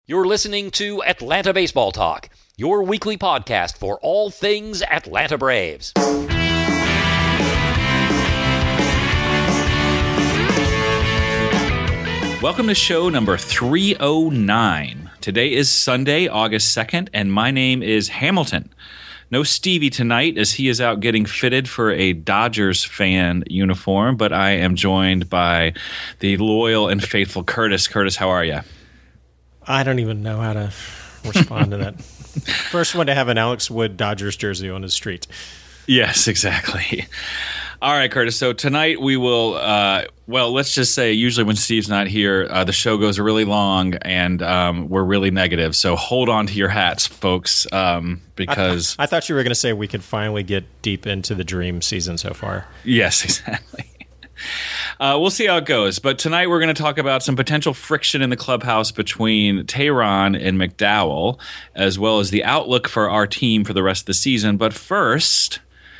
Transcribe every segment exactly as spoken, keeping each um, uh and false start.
You're listening to Atlanta Baseball Talk, your weekly podcast for all things Atlanta Braves. Welcome to show number three oh nine. Today is Sunday, August second, and my name is Hamilton. No Stevie tonight as he is out getting fitted for a Dodgers fan uniform, but I am joined by the loyal and faithful Curtis. Curtis, how are you? I don't even know how to respond to that. First one to have an Alex Wood Dodgers jersey on his street. Yes, exactly. All right, Curtis. So tonight we will, uh, well, let's just say usually when Steve's not here, uh, the show goes really long and um, we're really negative. So hold on to your hats, folks, um, because... I, I thought you were going to say we could finally get deep into the dream season so far. Yes, exactly. Uh, we'll see how it goes. But tonight we're going to talk about some potential friction in the clubhouse between Teheran and McDowell, as well as the outlook for our team for the rest of the season. But first,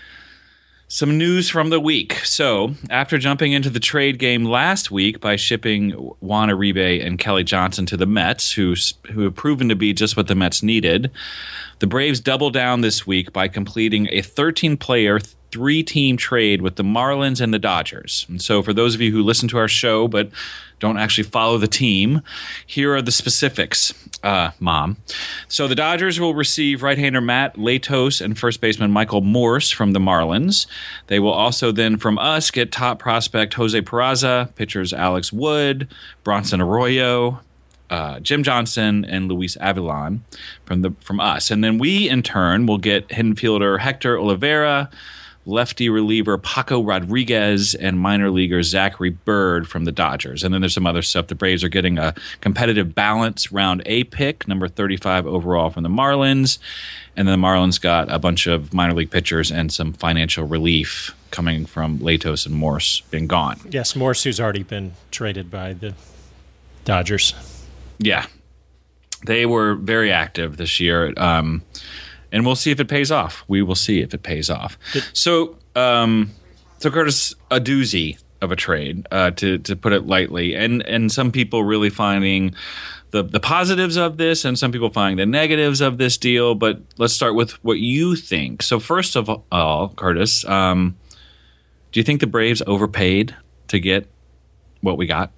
some news from the week. So after jumping into the trade game last week by shipping Juan Uribe and Kelly Johnson to the Mets, who, who have proven to be just what the Mets needed, the Braves doubled down this week by completing a thirteen-player three-team trade with the Marlins and the Dodgers. And so for those of you who listen to our show but don't actually follow the team, here are the specifics, uh, Mom. So the Dodgers will receive right-hander Matt Latos and first baseman Michael Morse from the Marlins. They will also then, from us, get top prospect Jose Peraza, pitchers Alex Wood, Bronson Arroyo, Uh, Jim Johnson, and Luis Avilan from the from us. And then we, in turn, will get hidden fielder Hector Oliveira, lefty reliever Paco Rodriguez, and minor leaguer Zachary Bird from the Dodgers. And then there's some other stuff. The Braves are getting a competitive balance round A pick, number thirty-five overall from the Marlins. And then the Marlins got a bunch of minor league pitchers and some financial relief coming from Latos and Morse being gone. Yes, Morse, who's already been traded by the Dodgers. Yeah, they were very active this year, um, and we'll see if it pays off. We will see if it pays off. Did- so, um, so Curtis, a doozy of a trade, uh, to to put it lightly, and and some people really finding the the positives of this, and some people finding the negatives of this deal. But let's start with what you think. So, first of all, Curtis, um, do you think the Braves overpaid to get what we got?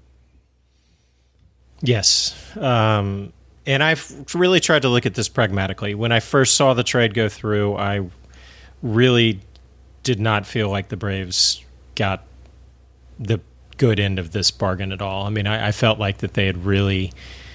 Yes. Um, and I've really tried to look at this pragmatically. When I first saw the trade go through, I really did not feel like the Braves got the good end of this bargain at all. I mean, I, I felt like that they had really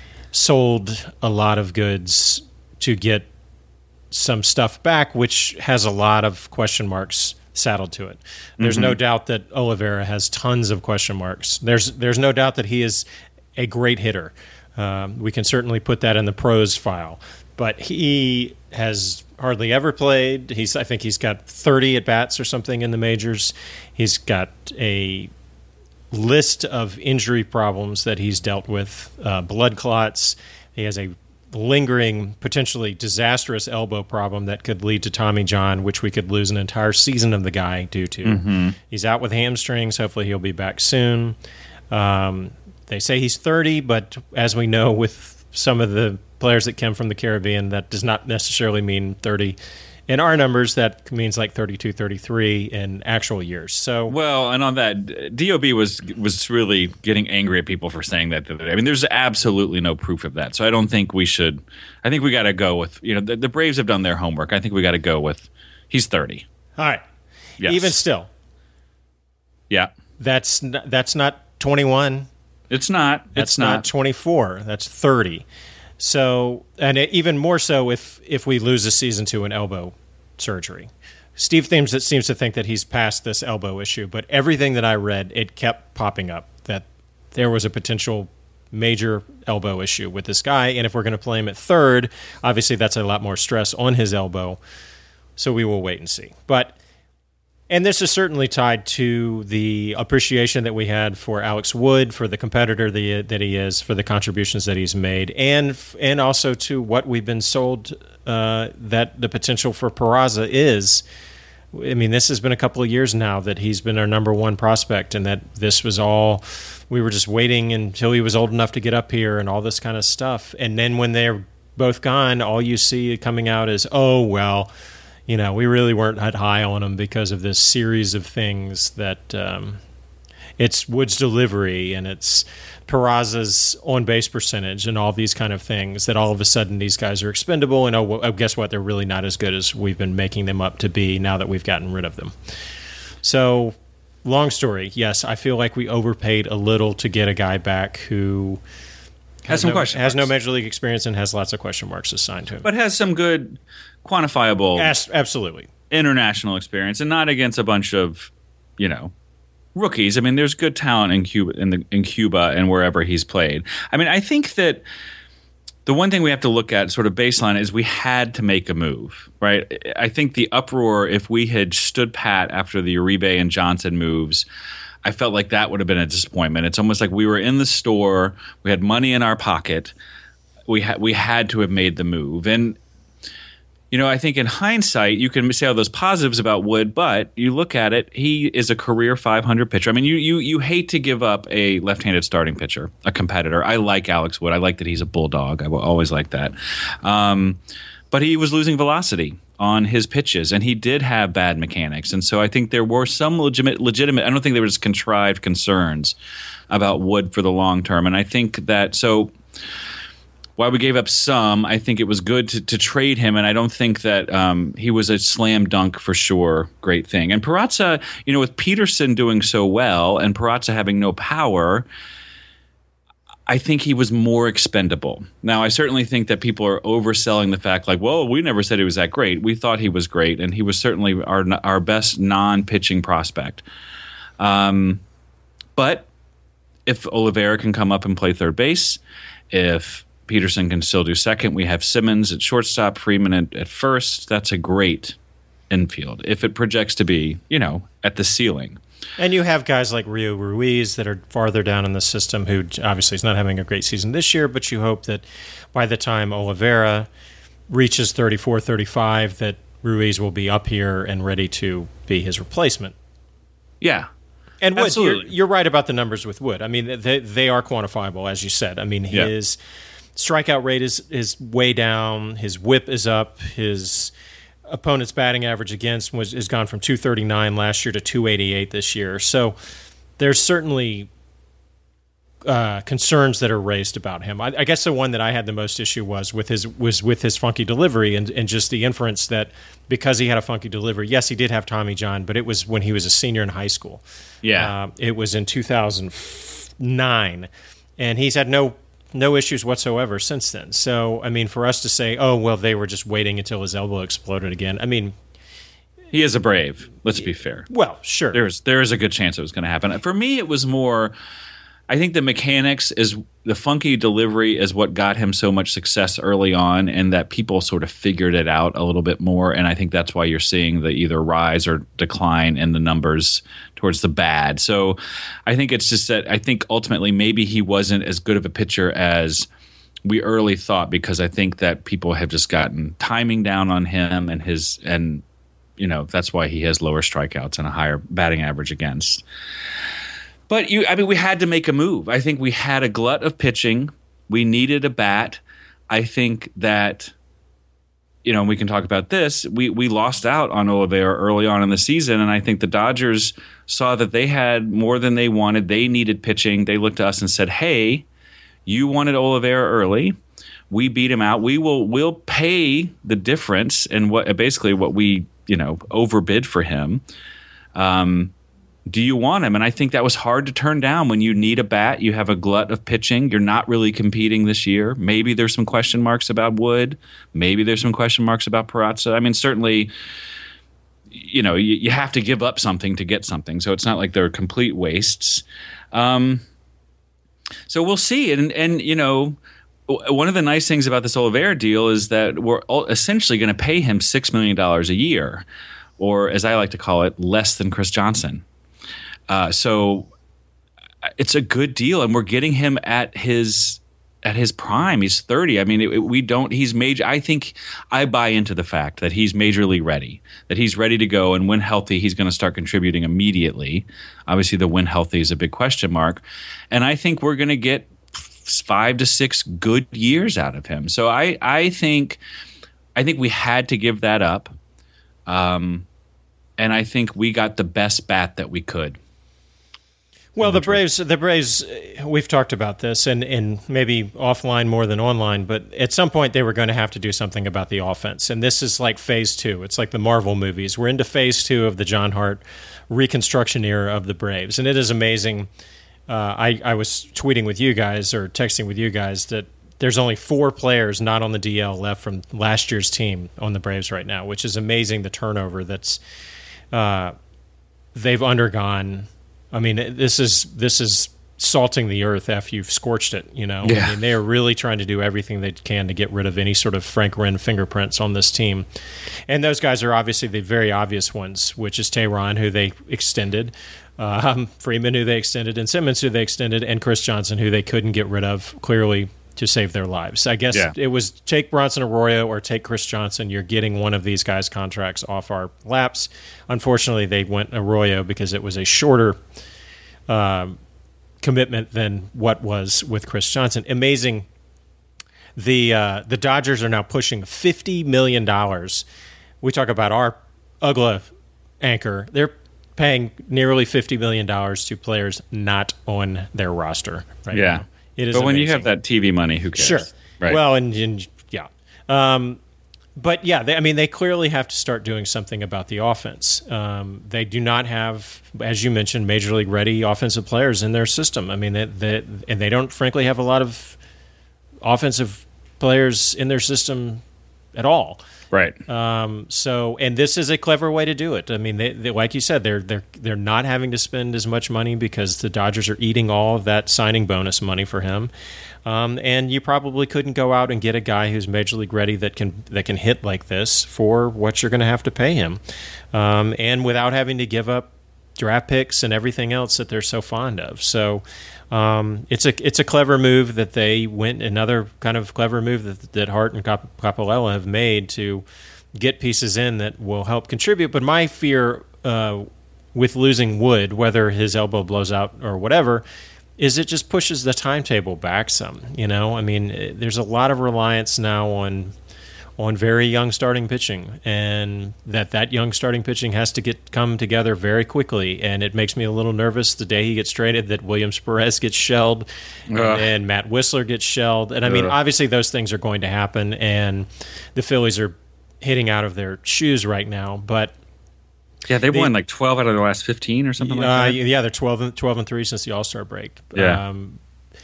sold a lot of goods to get some stuff back, which has a lot of question marks saddled to it. There's mm-hmm. no doubt that Oliveira has tons of question marks. There's there's no doubt that he is a great hitter. Um, we can certainly put that in the pros file, but he has hardly ever played. He's, I think he's got thirty at-bats or something in the majors. He's got a list of injury problems that he's dealt with, uh, blood clots. He has a lingering, potentially disastrous elbow problem that could lead to Tommy John, which we could lose an entire season of the guy due to. Mm-hmm. He's out with hamstrings. Hopefully he'll be back soon. Um, They say he's thirty, but as we know with some of the players that come from the Caribbean, that does not necessarily mean thirty. In our numbers, that means like thirty-two, thirty-three in actual years. So, well, and on that, D O B was was really getting angry at people for saying that. I mean, there's absolutely no proof of that. So I don't think we should. I think we got to go with, you know, the, the Braves have done their homework. I think we got to go with he's thirty. All right. Yes. Even still. Yeah. That's not, that's not twenty-one. It's not. That's it's not. not twenty-four. That's thirty. So, and even more so if if we lose a season to an elbow surgery. Steve seems seems to think that he's past this elbow issue, but everything that I read, it kept popping up that there was a potential major elbow issue with this guy, and if we're going to play him at third, obviously that's a lot more stress on his elbow. So we will wait and see. But and this is certainly tied to the appreciation that we had for Alex Wood, for the competitor that he, that he is, for the contributions that he's made, and and also to what we've been sold uh, that the potential for Peraza is. I mean, this has been a couple of years now that he's been our number one prospect, and that this was all, we were just waiting until he was old enough to get up here and all this kind of stuff. And then when they're both gone, all you see coming out is, oh, well, you know, we really weren't that high on him because of this series of things that um, it's Wood's delivery and it's Peraza's on-base percentage and all these kind of things, that all of a sudden these guys are expendable, and oh, well, guess what? They're really not as good as we've been making them up to be now that we've gotten rid of them. So, long story, yes, I feel like we overpaid a little to get a guy back who has, has some no, question has marks. no Major League experience and has lots of question marks assigned to him. But has some good quantifiable As, absolutely. international experience, and not against a bunch of, you know, rookies. I mean, there's good talent in Cuba, in, the, in Cuba and wherever he's played. I mean, I think that the one thing we have to look at, sort of baseline, is we had to make a move, right? I think the uproar, if we had stood pat after the Uribe and Johnson moves, I felt like that would have been a disappointment. It's almost like we were in the store, we had money in our pocket, we had we had to have made the move. And you know, I think in hindsight, you can say all those positives about Wood, but you look at it, he is a career five hundred pitcher. I mean, you you you hate to give up a left-handed starting pitcher, a competitor. I like Alex Wood. I like that he's a bulldog. I will always like that. Um, but he was losing velocity on his pitches, and he did have bad mechanics. And so I think there were some legitimate, legitimate I don't think there was contrived concerns about Wood for the long term. And I think that, so while we gave up some, I think it was good to, to trade him, and I don't think that um, he was a slam dunk for sure great thing. And Peraza, you know, with Peterson doing so well and Peraza having no power, I think he was more expendable. Now, I certainly think that people are overselling the fact, like, well, we never said he was that great. We thought he was great, and he was certainly our our best non-pitching prospect. Um, but if Oliveira can come up and play third base, if Peterson can still do second, we have Simmons at shortstop, Freeman at, at first. That's a great infield if it projects to be, you know, at the ceiling. And you have guys like Rio Ruiz that are farther down in the system, who obviously is not having a great season this year, but you hope that by the time Oliveira reaches thirty-four, thirty-five, that Ruiz will be up here and ready to be his replacement. Yeah. And Wood, absolutely. You're, you're right about the numbers with Wood. I mean, they, they are quantifiable, as you said. I mean, his yeah. strikeout rate is, is way down. His whip is up. His opponent's batting average against was has gone from two thirty-nine last year to two eighty-eight this year. So there's certainly uh, concerns that are raised about him. I, I guess the one that I had the most issue was with his was with his funky delivery and, and just the inference that because he had a funky delivery, yes, he did have Tommy John, but it was when he was a senior in high school. Yeah, uh, it was in two thousand nine, and he's had no. No issues whatsoever since then. So, I mean, for us to say, oh, well, they were just waiting until his elbow exploded again. I mean, he is a Brave. Let's be fair. Well, sure. There's there is a good chance it was going to happen. For me, it was more, I think the mechanics is the funky delivery is what got him so much success early on, and that people sort of figured it out a little bit more. And I think that's why you're seeing the either rise or decline in the numbers towards the bad. So I think it's just that I think ultimately maybe he wasn't as good of a pitcher as we early thought, because I think that people have just gotten timing down on him and his, and you know, that's why he has lower strikeouts and a higher batting average against. But you, I mean, we had to make a move. I think we had a glut of pitching. We needed a bat. I think that, you know, we can talk about this. We we lost out on Oliveira early on in the season, and I think the Dodgers saw that they had more than they wanted. They needed pitching. They looked to us and said, "Hey, you wanted Oliveira early. We beat him out. We will we'll pay the difference and what basically what we you know overbid for him." Um, Do you want him? And I think that was hard to turn down when you need a bat. You have a glut of pitching. You're not really competing this year. Maybe there's some question marks about Wood. Maybe there's some question marks about Peraza. I mean, certainly, you know, you, you have to give up something to get something. So it's not like they're complete wastes. Um, so we'll see. And, and, you know, one of the nice things about this Oliveira deal is that we're essentially going to pay him six million dollars a year, or as I like to call it, less than Chris Johnson. Uh, so it's a good deal, and we're getting him at his at his prime. He's thirty. I mean, it, it, we don't. He's major. I think I buy into the fact that he's majorly ready. That he's ready to go, and when healthy, he's going to start contributing immediately. Obviously, the when healthy is a big question mark, and I think we're going to get five to six good years out of him. So I, I think, I think we had to give that up, um, and I think we got the best bat that we could. Well, the Braves, the Braves, we've talked about this, and, and maybe offline more than online, but at some point they were going to have to do something about the offense. And this is like phase two. It's like the Marvel movies. We're into phase two of the John Hart reconstruction era of the Braves. And it is amazing. Uh, I, I was tweeting with you guys or texting with you guys that there's only four players not on the D L left from last year's team on the Braves right now, which is amazing, the turnover that's uh, they've undergone. I mean, this is this is salting the earth after you've scorched it, you know? Yeah. I mean, they are really trying to do everything they can to get rid of any sort of Frank Wren fingerprints on this team. And those guys are obviously the very obvious ones, which is Tehran, who they extended, um, Freeman, who they extended, and Simmons, who they extended, and Chris Johnson, who they couldn't get rid of, clearly, to save their lives. I guess yeah. It was take Bronson Arroyo or take Chris Johnson. You're getting one of these guys' contracts off our laps. Unfortunately, they went Arroyo because it was a shorter uh, commitment than what was with Chris Johnson. Amazing. The uh, the Dodgers are now pushing fifty million dollars. We talk about our U G L A anchor. They're paying nearly fifty million dollars to players not on their roster right yeah. now. It is but when amazing. you have that T V money, who cares? Sure. Right. Well, and, and yeah. Um, but, yeah, they, I mean, they clearly have to start doing something about the offense. Um, they do not have, as you mentioned, Major League ready offensive players in their system. I mean, they, they, and they don't, frankly, have a lot of offensive players in their system at all. Right. Um, so, and this is a clever way to do it. I mean, they, they, like you said, they're they're they're not having to spend as much money because the Dodgers are eating all of that signing bonus money for him. Um, and you probably couldn't go out and get a guy who's major league ready that can that can hit like this for what you're going to have to pay him, um, and without having to give up draft picks and everything else that they're so fond of. So. Um, it's a it's a clever move that they went another kind of clever move that that Hart and Cap- Capolella have made to get pieces in that will help contribute. But my fear uh, with losing Wood, whether his elbow blows out or whatever, is it just pushes the timetable back some. You know, I mean, there's a lot of reliance now on on very young starting pitching, and that that young starting pitching has to get come together very quickly. And it makes me a little nervous the day he gets traded that Williams Perez gets shelled and, and Matt Whistler gets shelled. And I mean, Ugh. obviously those things are going to happen, and the Phillies are hitting out of their shoes right now. But yeah, they've the, won like twelve out of the last fifteen or something uh, like that. Yeah, they're twelve and, twelve and three since the All-Star break. Yeah. Um,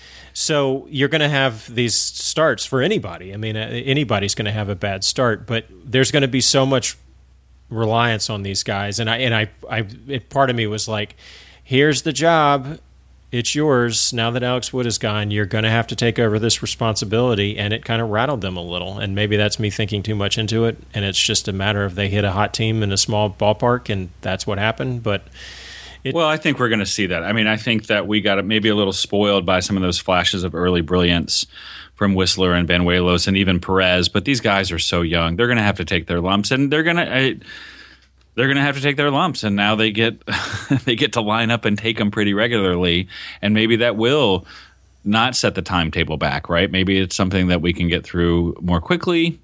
So you're going to have these starts for anybody. I mean, anybody's going to have a bad start, but there's going to be so much reliance on these guys. And I and I, I it, part of me was like, "Here's the job, it's yours." Now that Alex Wood is gone, you're going to have to take over this responsibility. And it kind of rattled them a little. And maybe that's me thinking too much into it. And it's just a matter of they hit a hot team in a small ballpark, and that's what happened. But It, well, I think we're going to see that. I mean, I think that we got maybe a little spoiled by some of those flashes of early brilliance from Whistler and Banuelos and even Perez. But these guys are so young; they're going to have to take their lumps, and they're going to they're going to have to take their lumps. And now they get they get to line up and take them pretty regularly, and maybe that will not set the timetable back. Right? Maybe it's something that we can get through more quickly.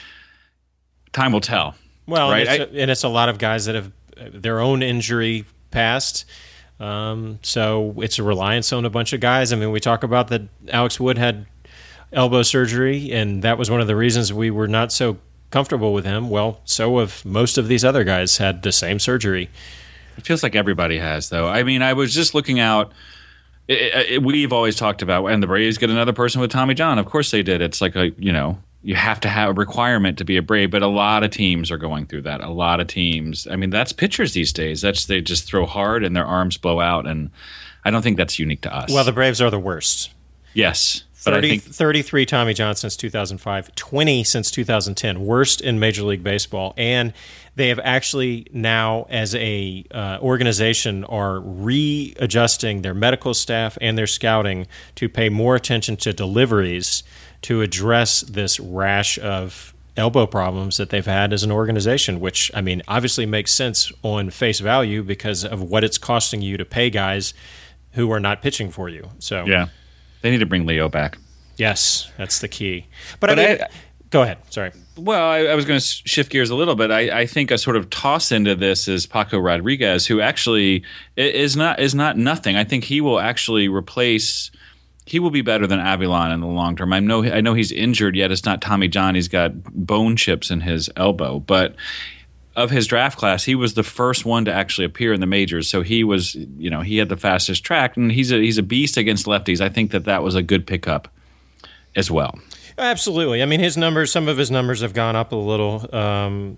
Time will tell. Well, right? and, it's a, and it's a lot of guys that have their own injury past. Um, so it's a reliance on a bunch of guys. I mean, we talk about that Alex Wood had elbow surgery, and that was one of the reasons we were not so comfortable with him. Well, so have most of these other guys had the same surgery. It feels like everybody has, though. I mean, I was just looking out. It, it, we've always talked about, and the Braves get another person with Tommy John. Of course they did. It's like a, you know, you have to have a requirement to be a Brave, but a lot of teams are going through that. A lot of teams. I mean, that's pitchers these days. That's they just throw hard and their arms blow out, and I don't think that's unique to us. Well, the Braves are the worst. Yes. But thirty, I think thirty-three Tommy John since two thousand five, twenty since two thousand ten, worst in Major League Baseball. And they have actually now, as a uh, organization, are readjusting their medical staff and their scouting to pay more attention to deliveries to address this rash of elbow problems that they've had as an organization, which, I mean, obviously makes sense on face value because of what it's costing you to pay guys who are not pitching for you. So yeah, they need to bring Leo back. yes, that's the key. But, But I mean, I- go ahead. Sorry. Well, I, I was going to shift gears a little bit. I, I think a sort of toss into this is Paco Rodriguez, who actually i- is not is not nothing. I think he will actually replace. He will be better than Avilan in the long term. I know I know he's injured, yet it's not Tommy John. He's got bone chips in his elbow, but of his draft class, he was the first one to actually appear in the majors. So he was, you know, he had the fastest track, and he's a he's a beast against lefties. I think that that was a good pickup as well. Absolutely. I mean, his numbers, some of his numbers have gone up a little, um,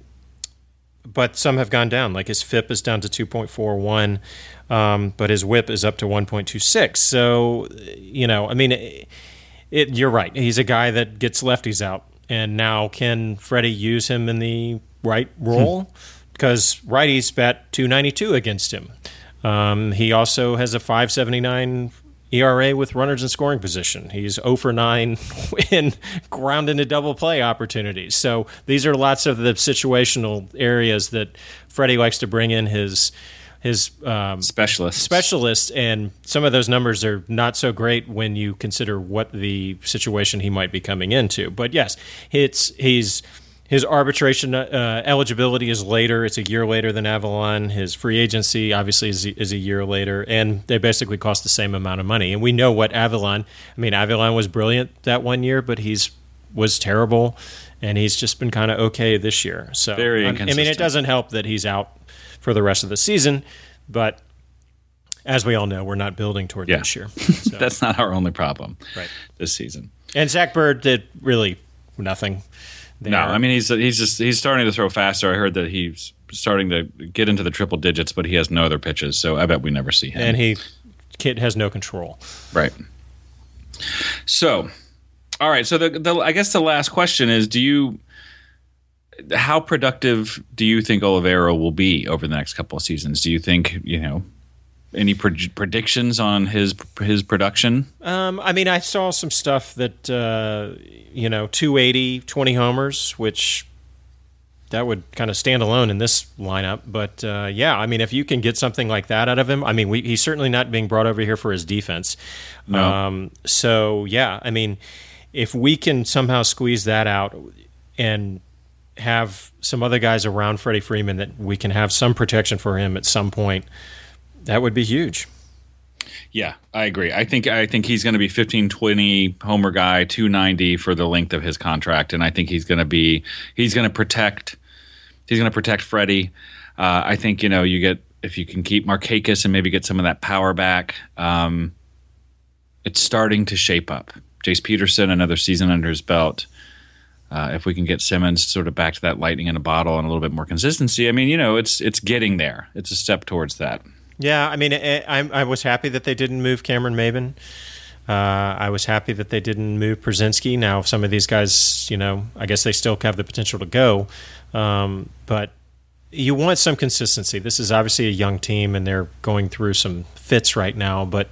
but some have gone down. Like his F I P is down to two point four one, um, but his whip is up to one point two six. So, you know, I mean, it, it, you're right. He's a guy that gets lefties out. And now can Freddie use him in the right role? Because righties bat two ninety-two against him. Um, he also has a five seventy-nine E R A with runners in scoring position. He's zero for nine in ground into double play opportunities. So these are lots of the situational areas that Freddie likes to bring in his his um, Specialists. specialists, and some of those numbers are not so great when you consider what the situation he might be coming into. But yes, it's he's his arbitration uh, eligibility is later. It's a year later than Avilan. His free agency obviously is, is a year later, and they basically cost the same amount of money. And we know what Avilan. I mean, Avilan was brilliant that one year, but he's was terrible, and he's just been kind of okay this year. So Very um, I mean, inconsistent. it doesn't help that he's out for the rest of the season, but as we all know, we're not building toward Yeah. this year. So. That's not our only problem Right. this season. And Zach Bird did really nothing. There. No, I mean he's he's just he's starting to throw faster. I heard that he's starting to get into the triple digits, but he has no other pitches, so I bet we never see him. and he kid has no control. Right. So, all right. So the, the I guess the last question is: Do you how productive do you think Oliveira will be over the next couple of seasons? Do you think you know any pre- predictions on his his production? Um, I mean, I saw some stuff that uh, you know, two eighty, twenty homers, which that would kind of stand alone in this lineup. But uh, yeah, I mean, if you can get something like that out of him, I mean, we, he's certainly not being brought over here for his defense. No. Um, so yeah, I mean, if we can somehow squeeze that out and have some other guys around Freddie Freeman that we can have some protection for him at some point, that would be huge. Yeah, I agree. I think I think he's going to be fifteen, twenty homer guy, two ninety for the length of his contract, and I think he's going to be he's going to protect he's going to protect Freddie. Uh, I think you know you get if you can keep Markakis and maybe get some of that power back. Um, it's starting to shape up. Jace Peterson, another season under his belt. Uh, if we can get Simmons sort of back to that lightning in a bottle and a little bit more consistency, I mean, you know, it's it's getting there. It's a step towards that. Yeah, I mean, I, I, I was happy that they didn't move Cameron Maben. Uh, I was happy that they didn't move Przinsky. Now, some of these guys, you know, I guess they still have the potential to go. Um, but you want some consistency. This is obviously a young team, and they're going through some fits right now. But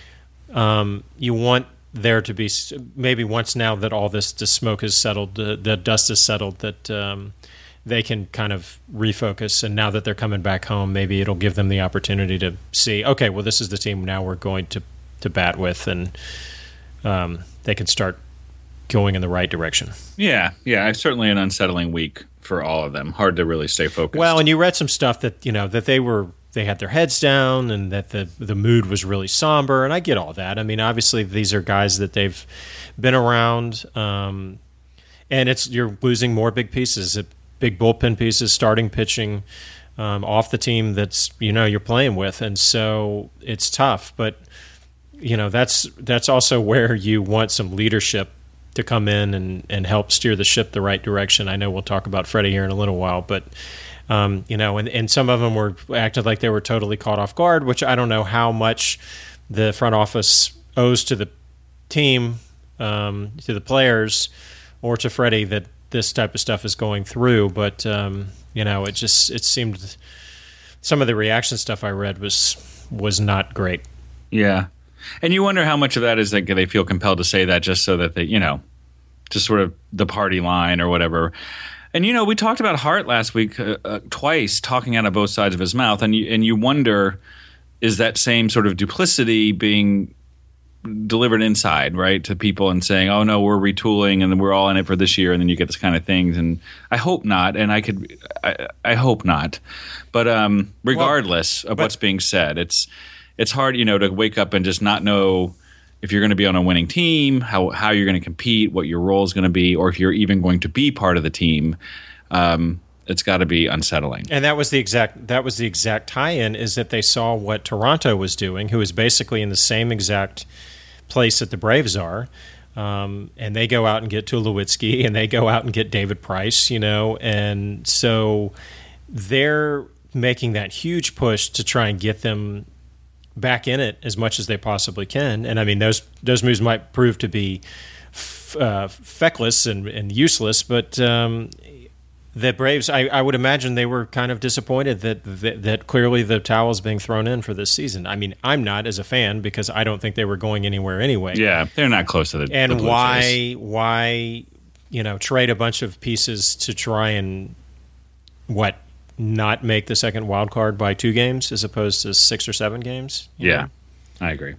um, you want there to be maybe once now that all this, this smoke is settled, the, the dust is settled, that um, they can kind of refocus. And now that they're coming back home, maybe it'll give them the opportunity to see, okay, well, this is the team now we're going to, to bat with, and um, they can start going in the right direction. Yeah, yeah, it's certainly an unsettling week for all of them. Hard to really stay focused. Well, and you read some stuff that, you know, that they were they had their heads down and that the the mood was really somber, and I get all that. I mean, obviously these are guys that they've been around, um, and it's you're losing more big pieces, big bullpen pieces, starting pitching um, off the team that's, you know, you're playing with, and so it's tough. But you know, that's that's also where you want some leadership to come in and, and help steer the ship the right direction. I know we'll talk about Freddie here in a little while, but um, you know, and, and some of them were acted like they were totally caught off guard, which I don't know how much the front office owes to the team um, to the players or to Freddie that this type of stuff is going through. But um, you know, it just it seemed some of the reaction stuff I read was was not great. Yeah, and you wonder how much of that is that they feel compelled to say that just so that they, you know, just sort of the party line or whatever. And, you know, we talked about Hart last week uh, uh, twice, talking out of both sides of his mouth. And you, and you wonder, is that same sort of duplicity being delivered inside, right, to people and saying, oh, no, we're retooling and we're all in it for this year. And then you get this kind of things. And I hope not. And I could I, I hope not. But um, regardless well, of but, what's being said, it's it's hard, you know, to wake up and just not know if you're going to be on a winning team, how how you're going to compete, what your role is going to be, or if you're even going to be part of the team. Um, it's got to be unsettling. And that was the exact that was the exact tie-in, is that they saw what Toronto was doing, who is basically in the same exact place that the Braves are, um, and they go out and get Tulowitzki, and they go out and get David Price, you know, and so they're making that huge push to try and get them back in it as much as they possibly can. And I mean, those those moves might prove to be f- uh, feckless and, and useless, but um, the Braves, I, I would imagine they were kind of disappointed that, that that clearly the towel is being thrown in for this season. I mean, I'm not as a fan because I don't think they were going anywhere anyway. Yeah, they're not close to the and the Blue why Jays. why you know trade a bunch of pieces to try and what. Not make the second wild card by two games as opposed to six or seven games. Yeah, know? I agree.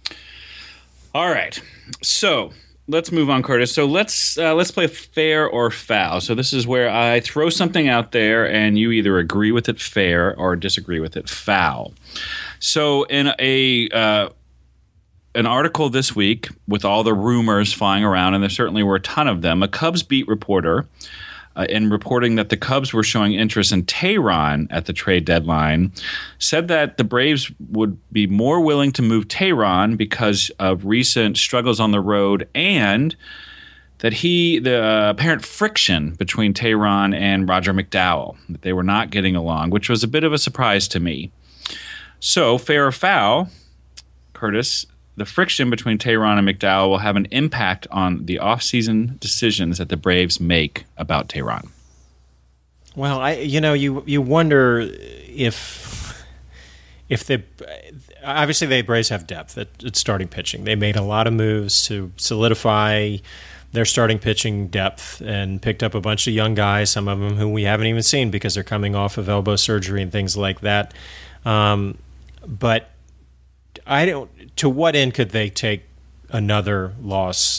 All right, so let's move on, Curtis. So let's uh, let's play fair or foul. So this is where I throw something out there, and you either agree with it fair or disagree with it foul. So in a uh, an article this week with all the rumors flying around, and there certainly were a ton of them, a Cubs beat reporter. Uh, in reporting that the Cubs were showing interest in Tehran at the trade deadline, said that the Braves would be more willing to move Tehran because of recent struggles on the road, and that he the uh, apparent friction between Tehran and Roger McDowell, that they were not getting along, which was a bit of a surprise to me. So, fair or foul, Curtis, the friction between Tehran and McDowell will have an impact on the offseason decisions that the Braves make about Tehran. Well, I you know you you wonder if if they obviously the Braves have depth at, at starting pitching. They made a lot of moves to solidify their starting pitching depth and picked up a bunch of young guys, some of them who we haven't even seen because they're coming off of elbow surgery and things like that. Um, but I don't. To what end could they take another loss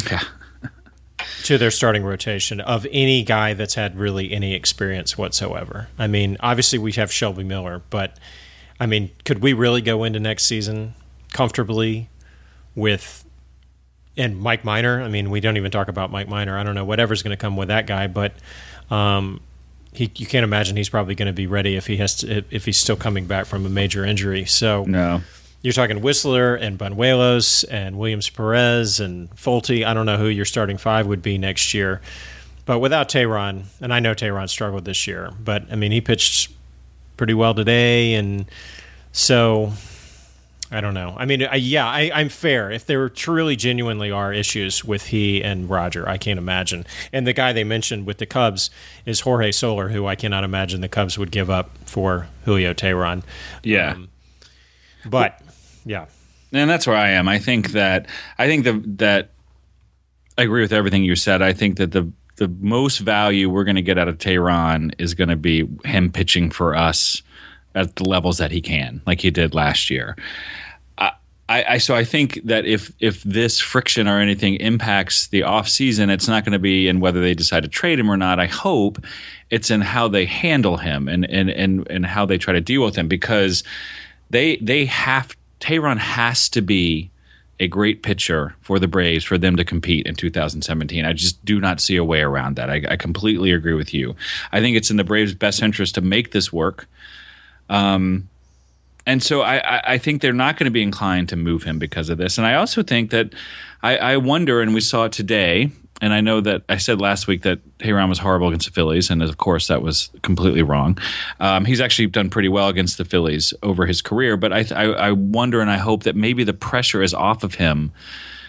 to their starting rotation of any guy that's had really any experience whatsoever? I mean, obviously we have Shelby Miller, but I mean, could we really go into next season comfortably with and Mike Minor? I mean, we don't even talk about Mike Minor. I don't know whatever's going to come with that guy, but um, he you can't imagine he's probably going to be ready if he has to, if he's still coming back from a major injury. So no. You're talking Whistler and Banuelos and Williams Perez and Folty. I don't know who your starting five would be next year. But without Tehran, and I know Tehran struggled this year, but, I mean, he pitched pretty well today. And so, I don't know. I mean, I, yeah, I, I'm fair. If there truly genuinely are issues with he and Roger, I can't imagine. And the guy they mentioned with the Cubs is Jorge Soler, who I cannot imagine the Cubs would give up for Julio Tehran. Yeah. Um, but... Yeah, and that's where I am. I think that I think the, that I agree with everything you said. I think that the the most value we're going to get out of Tehran is going to be him pitching for us at the levels that he can, like he did last year. I, I so I think that if if this friction or anything impacts the offseason, it's not going to be in whether they decide to trade him or not. I hope it's in how they handle him and and and, and how they try to deal with him, because they they have. Tehran has to be a great pitcher for the Braves for them to compete in two thousand seventeen. I just do not see a way around that. I, I completely agree with you. I think it's in the Braves' best interest to make this work. Um, and so I, I, I think they're not going to be inclined to move him because of this. And I also think that I, I wonder, and we saw it today, and I know that I said last week that Tehran was horrible against the Phillies, and of course that was completely wrong. Um, he's actually done pretty well against the Phillies over his career, but I, I, I wonder and I hope that maybe the pressure is off of him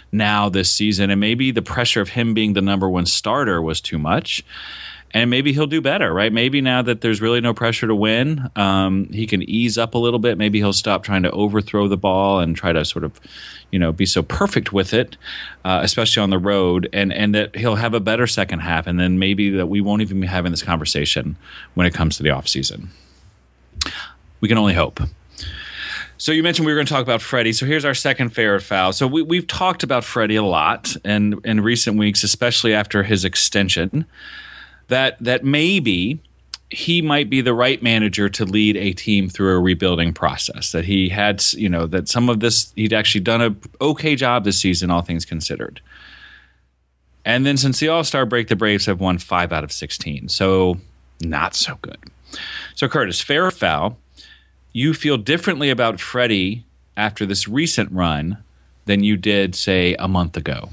now this season, and maybe the pressure of him being the number one starter was too much. And maybe he'll do better, right? Maybe now that there's really no pressure to win, um, he can ease up a little bit. Maybe he'll stop trying to overthrow the ball and try to sort of, you know, be so perfect with it, uh, especially on the road, and, and that he'll have a better second half. And then maybe that we won't even be having this conversation when it comes to the offseason. We can only hope. So you mentioned we were going to talk about Freddie. So here's our second favorite foul. So we, we've talked about Freddie a lot and in recent weeks, especially after his extension, that that maybe he might be the right manager to lead a team through a rebuilding process. That he had, you know, that some of this, he'd actually done a okay job this season, all things considered. And then since the All-Star break, the Braves have won five out of sixteen. So not so good. So Curtis, fair or foul, you feel differently about Freddie after this recent run than you did, say, a month ago?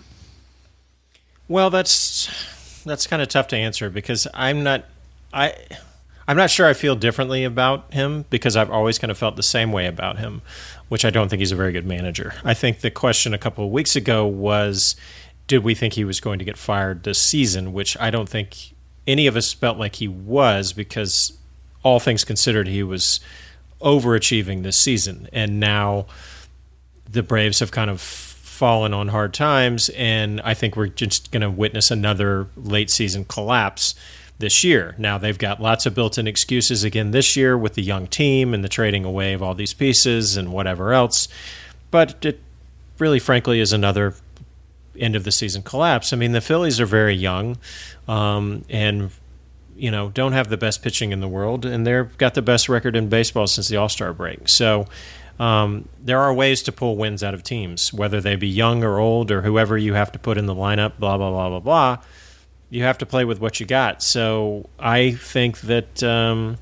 Well, that's that's kind of tough to answer because I'm not I I'm not sure I feel differently about him because I've always kind of felt the same way about him, which I don't think he's a very good manager. I think the question a couple of weeks ago was, did we think he was going to get fired this season, which I don't think any of us felt like he was because all things considered, he was overachieving this season. And now the Braves have kind of fallen on hard times, and I think we're just going to witness another late season collapse this year. Now, they've got lots of built-in excuses again this year with the young team and the trading away of all these pieces and whatever else, but it really, frankly, is another end-of-the-season collapse. I mean, the Phillies are very young um, and, you know, don't have the best pitching in the world, and they've got the best record in baseball since the All-Star break. So Um, there are ways to pull wins out of teams, whether they be young or old or whoever you have to put in the lineup, blah, blah, blah, blah, blah. You have to play with what you got. So I think that um,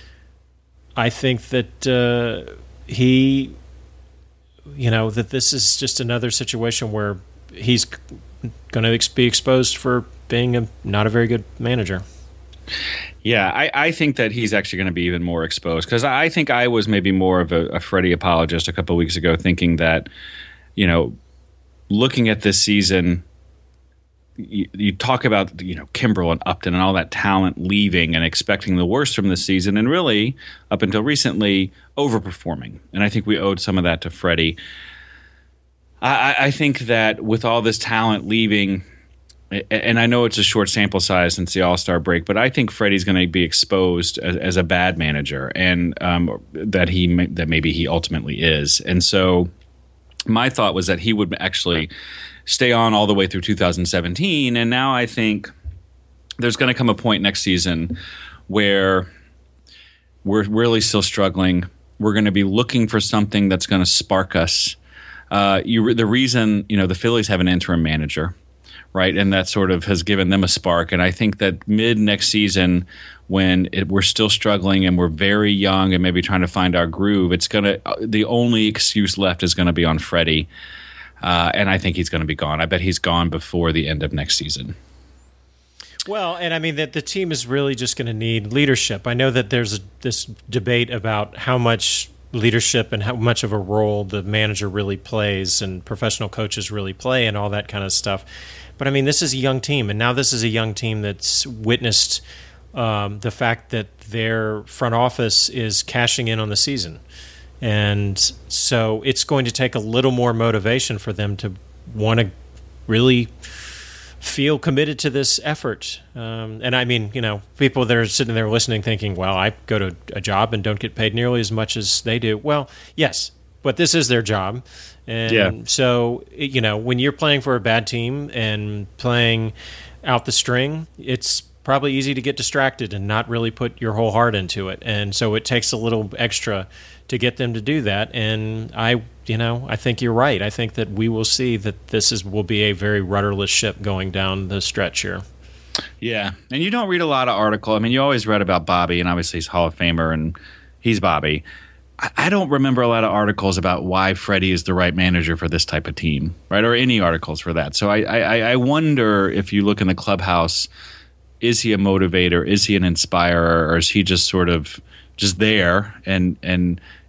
I think that uh, he, you know, that this is just another situation where he's going to be exposed for being a, not a very good manager. Yeah, I, I think that he's actually going to be even more exposed because I think I was maybe more of a, a Freddie apologist a couple of weeks ago, thinking that, you know, looking at this season, you, you talk about, you know, Kimbrel and Upton and all that talent leaving and expecting the worst from this season, and really, up until recently, overperforming. And I think we owed some of that to Freddie. I, I think that with all this talent leaving, and I know it's a short sample size since the All-Star break, but I think Freddie's going to be exposed as, as a bad manager, and um, that he that maybe he ultimately is. And so, my thought was that he would actually stay on all the way through two thousand seventeen. And now I think there's going to come a point next season where we're really still struggling. We're going to be looking for something that's going to spark us. Uh, you, the reason you know the Phillies have an interim manager. Right, and that sort of has given them a spark. And I think that mid next season, when it, we're still struggling and we're very young and maybe trying to find our groove, it's gonna the only excuse left is going to be on Freddie, uh, and I think he's going to be gone. I bet he's gone before the end of next season. Well, and I mean that the team is really just going to need leadership. I know that there's a, this debate about how much leadership and how much of a role the manager really plays and professional coaches really play and all that kind of stuff. But, I mean, this is a young team, and now this is a young team that's witnessed um, the fact that their front office is cashing in on the season. And so it's going to take a little more motivation for them to want to really feel committed to this effort. Um, and, I mean, you know, people that are sitting there listening thinking, well, I go to a job and don't get paid nearly as much as they do. Well, yes, but this is their job. And yeah. so, you know, when you're playing for a bad team and playing out the string, it's probably easy to get distracted and not really put your whole heart into it. And so it takes a little extra to get them to do that. And I, you know, I think you're right. I think that we will see that this is will be a very rudderless ship going down the stretch here. Yeah. And you don't read a lot of articles. I mean, you always read about Bobby, and obviously he's Hall of Famer, and he's Bobby. I don't remember a lot of articles about why Freddie is the right manager for this type of team, right? Or any articles for that. So I, I, I wonder if you look in the clubhouse, is he a motivator? Is he an inspirer? Or is he just sort of just there? And, and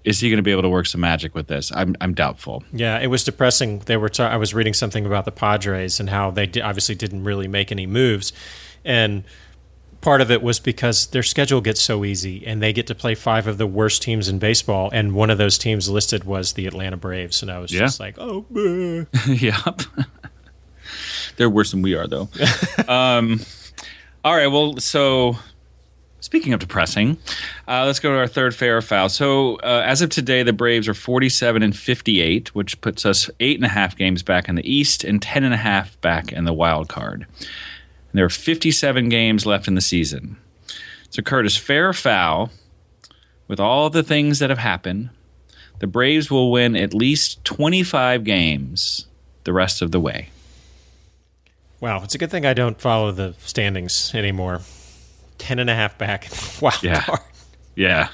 is he going to be able to work some magic with this? I'm I'm doubtful. Yeah, it was depressing. They were. Ta- I was reading something about the Padres and how they di- obviously didn't really make any moves, and part of it was because their schedule gets so easy, and they get to play five of the worst teams in baseball, and one of those teams listed was the Atlanta Braves, and I was yeah. just like, oh, yeah, they're worse than we are, though. um, all right, well, so. Speaking of depressing, uh, let's go to our third fair or foul. So uh, as of today, the Braves are forty-seven and fifty-eight, which puts us eight and a half games back in the East and ten and a half back in the wild card. And there are fifty-seven games left in the season. So Curtis, fair or foul, with all the things that have happened, the Braves will win at least twenty-five games the rest of the way. Wow, it's a good thing I don't follow the standings anymore. Ten and a half back. Wow. Yeah. Yeah.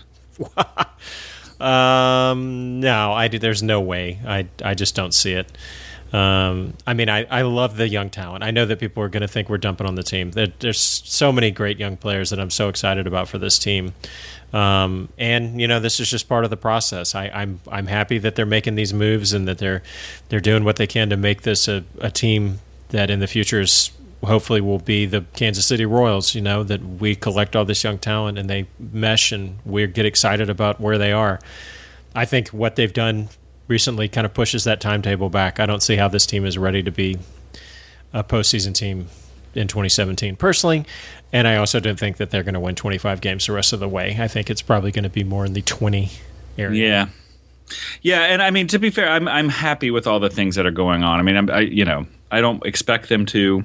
um, no, I do. There's no way. I, I just don't see it. Um, I mean, I, I love the young talent. I know that people are going to think we're dumping on the team. There, there's so many great young players that I'm so excited about for this team. Um, and you know, this is just part of the process. I, I'm I'm happy that they're making these moves and that they're they're doing what they can to make this a, a team that in the future is. Hopefully will be the Kansas City Royals, you know, that we collect all this young talent and they mesh and we get excited about where they are. I think what they've done recently kind of pushes that timetable back. I don't see how this team is ready to be a postseason team in twenty seventeen personally, and I also don't think that they're going to win twenty-five games the rest of the way. I think it's probably going to be more in the twenty area. Yeah. Yeah, and I mean, to be fair, I'm I'm happy with all the things that are going on. I mean, I'm, I you know, I don't expect them to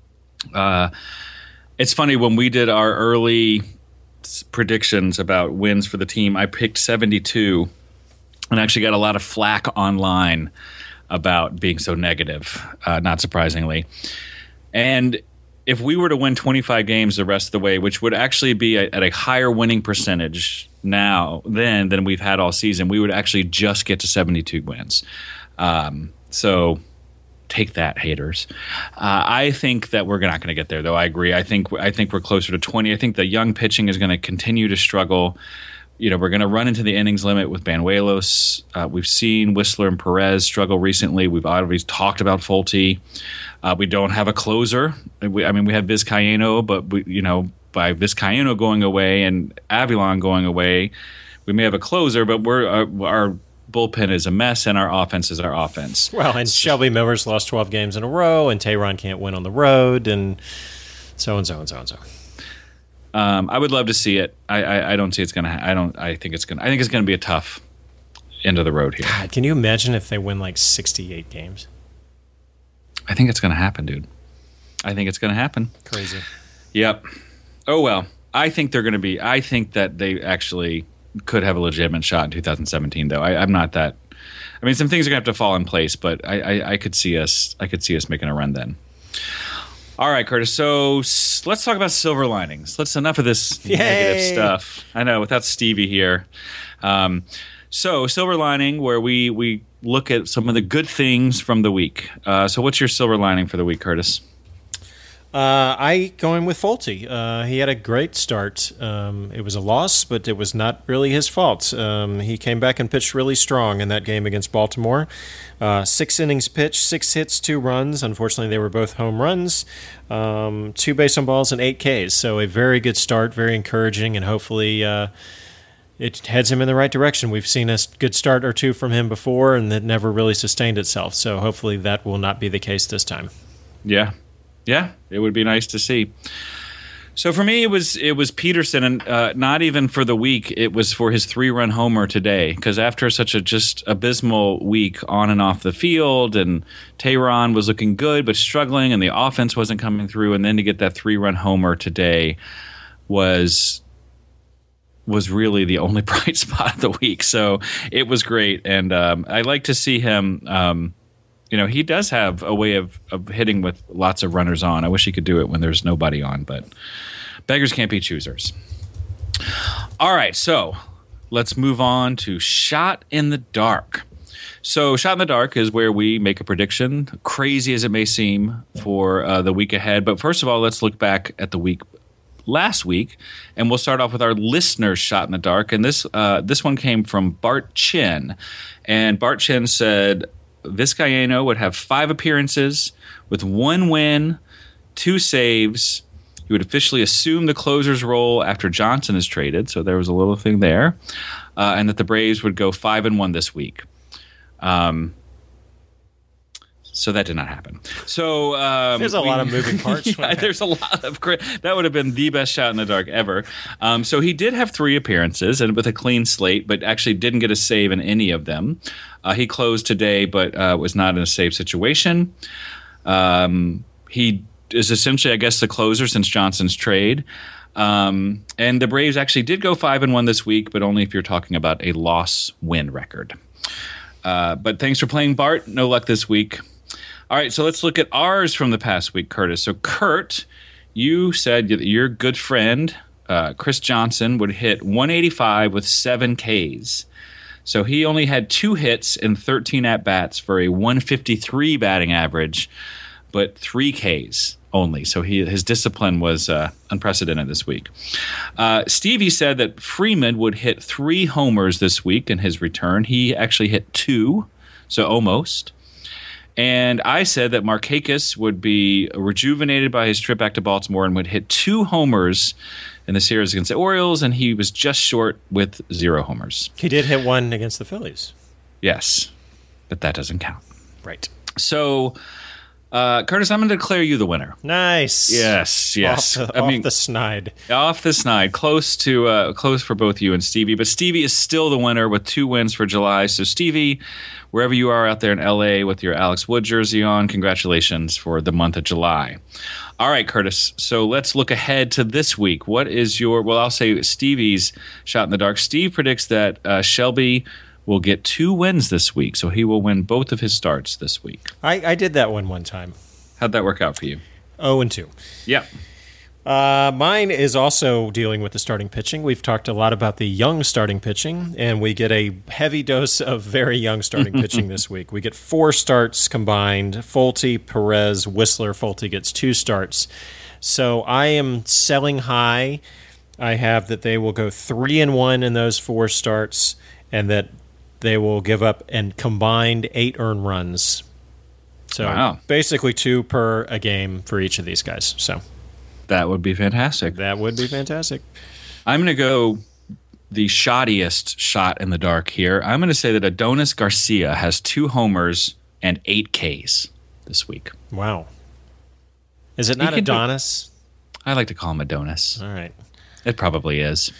Uh, it's funny, when we did our early predictions about wins for the team, I picked seventy-two and actually got a lot of flack online about being so negative, uh, not surprisingly. And if we were to win twenty-five games the rest of the way, which would actually be a, at a higher winning percentage now then than we've had all season, we would actually just get to seventy-two wins. Um, so... Take that, haters. Uh, I think that we're not going to get there, though. I agree. I think I think we're closer to twenty. I think the young pitching is going to continue to struggle. You know, we're going to run into the innings limit with Banuelos. Uh, we've seen Whistler and Perez struggle recently. We've always talked about Fulte. Uh, we don't have a closer. We, I mean, we have Vizcaino, but we, you know, by Vizcaino going away and Avilan going away, we may have a closer, but we're uh, our bullpen is a mess, and our offense is our offense. Well, and Shelby Miller's lost twelve games in a row, and Tehran can't win on the road, and so and so and so and so. Um, I would love to see it. I, I, I don't see it's going to. Ha- I don't. I think it's going. I think it's going to be a tough end of the road here. God, can you imagine if they win like sixty-eight games? I think it's going to happen, dude. I think it's going to happen. Crazy. Yep. Oh well. I think they're going to be. I think that they actually could have a legitimate shot in two thousand seventeen, though. I, I'm not that. I mean, some things are going to have to fall in place, but I, I, I could see us. I could see us making a run then. All right, Curtis. So s- let's talk about silver linings. Let's enough of this Yay. negative stuff. I know, without Stevie here. Um, so silver lining, where we we look at some of the good things from the week. Uh, so what's your silver lining for the week, Curtis? Uh, I going with Fulte. Uh, he had a great start. Um, it was a loss, but it was not really his fault. Um, he came back and pitched really strong in that game against Baltimore. Uh, six innings pitched, six hits, two runs. Unfortunately, they were both home runs. Um, two base on balls and eight Ks. So a very good start, very encouraging, and hopefully uh, it heads him in the right direction. We've seen a good start or two from him before, and that never really sustained itself. So hopefully that will not be the case this time. Yeah. Yeah, it would be nice to see. So for me, it was it was Peterson, and uh, not even for the week. It was for his three-run homer today, because after such a just abysmal week on and off the field, and Tehran was looking good but struggling, and the offense wasn't coming through, and then to get that three-run homer today was was really the only bright spot of the week. So it was great, and um, I like to see him. Um, You know, he does have a way of, of hitting with lots of runners on. I wish he could do it when there's nobody on, but beggars can't be choosers. All right, so let's move on to Shot in the Dark. So Shot in the Dark is where we make a prediction, crazy as it may seem, for uh, the week ahead. But first of all, let's look back at the week last week, and we'll start off with our listener's shot in the dark. And this uh, this one came from Bart Chin, and Bart Chin said Vizcaino would have five appearances with one win, two saves. He would officially assume the closer's role after Johnson is traded, so there was a little thing there, uh, and that the Braves would go five and one this week. Um, so that did not happen. So um, there's a we, lot of moving parts. Yeah, there's a lot of that would have been the best shot in the dark ever. Um, so he did have three appearances and with a clean slate, but actually didn't get a save in any of them. Uh, he closed today, but uh, was not in a save situation. Um, he is essentially, I guess, the closer since Johnson's trade. Um, and the Braves actually did go five and one this week, but only if you're talking about a loss-win record. Uh, but thanks for playing, Bart. No luck this week. All right, so let's look at ours from the past week, Curtis. So, Kurt, you said that your good friend, uh, Chris Johnson, would hit one eighty-five with seven Ks. So he only had two hits and thirteen at-bats for a one fifty-three batting average, but three Ks only. So he, his discipline was uh, unprecedented this week. Uh, Stevie said that Freeman would hit three homers this week in his return. He actually hit two, so almost. And I said that Markakis would be rejuvenated by his trip back to Baltimore and would hit two homers in the series against the Orioles, and he was just short with zero homers. He did hit one against the Phillies. Yes, but that doesn't count. Right. So... Uh, Curtis, I'm going to declare you the winner. Nice. Yes, yes. Off the, I off mean, the snide. Off the snide. Close to uh, close for both you and Stevie. But Stevie is still the winner with two wins for July. So, Stevie, wherever you are out there in L A with your Alex Wood jersey on, congratulations for the month of July. All right, Curtis. So let's look ahead to this week. What is your, well, I'll say Stevie's shot in the dark. Steve predicts that uh, Shelby will get two wins this week, so he will win both of his starts this week. I, I did that one one time. How'd that work out for you? Oh and two. Yep. Uh, mine is also dealing with the starting pitching. We've talked a lot about the young starting pitching, and we get a heavy dose of very young starting pitching this week. We get four starts combined. Folty, Perez, Whistler. Folty gets two starts. So I am selling high. I have that they will go three and one in those four starts, and that they will give up and combined eight earned runs. So wow. Basically two per a game for each of these guys. So that would be fantastic. That would be fantastic. I'm going to go the shoddiest shot in the dark here. I'm going to say that Adonis Garcia has two homers and eight Ks this week. Wow. Is it not Adonis? Do, I like to call him Adonis. All right. It probably is.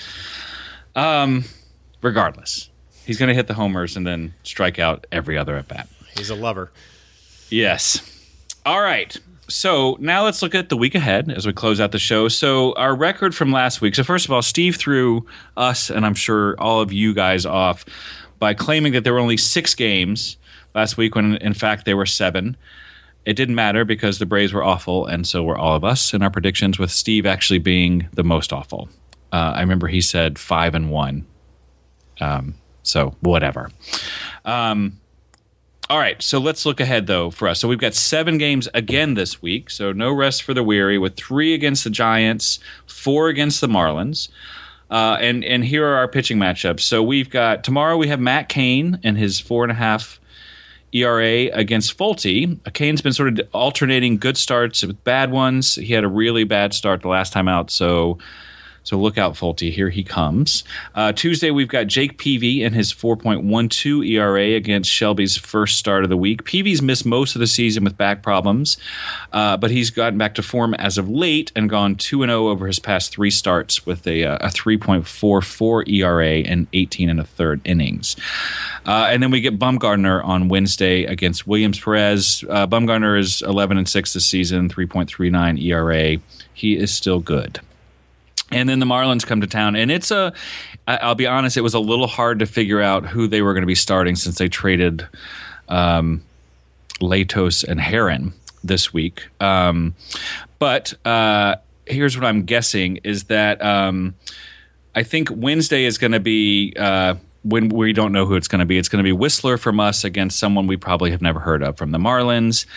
Um, regardless. He's going to hit the homers and then strike out every other at bat. He's a lover. Yes. All right. So now let's look at the week ahead as we close out the show. So our record from last week. So first of all, Steve threw us, and I'm sure all of you guys, off by claiming that there were only six games last week when in fact there were seven. It didn't matter because the Braves were awful, and so were all of us in our predictions, with Steve actually being the most awful. Uh, I remember he said five and one. Um, so whatever. Um, all right, so let's look ahead, though, for us. So we've got seven games again this week, so no rest for the weary, with three against the Giants, four against the Marlins. Uh, and, and here are our pitching matchups. So we've got, tomorrow we have Matt Cain and his four and a half E R A against Folty. Cain's been sort of alternating good starts with bad ones. He had a really bad start the last time out, so so look out, Folty. Here he comes. Uh, Tuesday, we've got Jake Peavy and his four point one two E R A against Shelby's first start of the week. Peavy's missed most of the season with back problems, uh, but he's gotten back to form as of late and gone two and oh over his past three starts with a, a three point four four E R A and eighteen and a third innings. Uh, and then we get Bumgarner on Wednesday against Williams Perez. Uh, Bumgarner is eleven and six this season, three point three nine E R A. He is still good. And then the Marlins come to town, and it's a. I'll be honest, it was a little hard to figure out who they were going to be starting since they traded um, Latos and Heron this week. Um, but uh, here's what I'm guessing is that um, I think Wednesday is going to be. Uh, When we don't know who it's going to be, it's going to be Whistler from us against someone we probably have never heard of from the Marlins.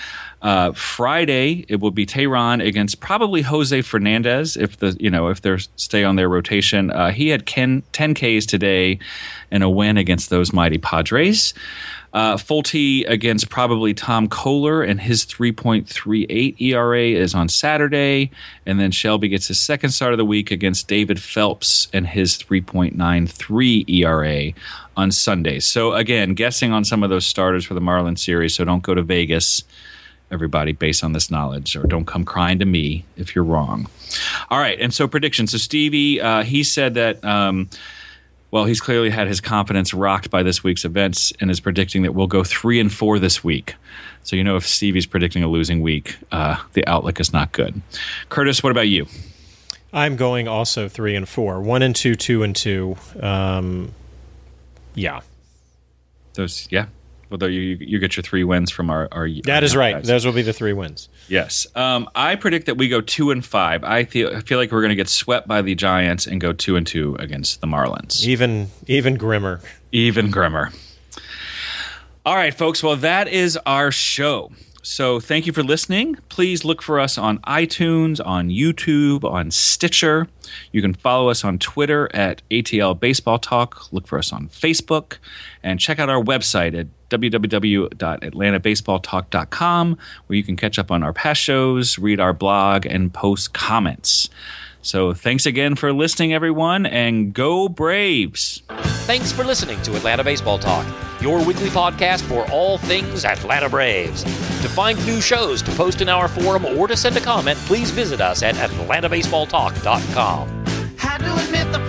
Uh, Friday, it will be Tehran against probably Jose Fernandez if the you know if they stay on their rotation. Uh, he had ten Ks today in a win against those mighty Padres. Uh, Fulte against probably Tom Kohler, and his three point three eight E R A is on Saturday. And then Shelby gets his second start of the week against David Phelps and his three point nine three E R A on Sunday. So again, guessing on some of those starters for the Marlins series, so don't go to Vegas, everybody, based on this knowledge, or don't come crying to me if you're wrong. All right, and so predictions. So Stevie, uh, he said that... Um, Well, he's clearly had his confidence rocked by this week's events and is predicting that we'll go three and four this week. So you know if Stevie's predicting a losing week, uh, the outlook is not good. Curtis, what about you? I'm going also three and four. One and two, two and two. Um, yeah. Those, yeah. Well, you you get your three wins from our our. That our is right. guys. Those will be the three wins. Yes. Um, I predict that we go two and five. I feel I feel like we're going to get swept by the Giants and go two and two against the Marlins. Even even grimmer. Even grimmer. All right, folks. Well, that is our show. So thank you for listening. Please look for us on iTunes, on YouTube, on Stitcher. You can follow us on Twitter at A T L Baseball Talk. Look for us on Facebook. And check out our website at w w w dot atlanta baseball talk dot com, where you can catch up on our past shows, read our blog, and post comments. So thanks again for listening, everyone, and go Braves! Thanks for listening to Atlanta Baseball Talk, your weekly podcast for all things Atlanta Braves. To find new shows, to post in our forum, or to send a comment, please visit us at atlanta baseball talk dot com. Had to admit the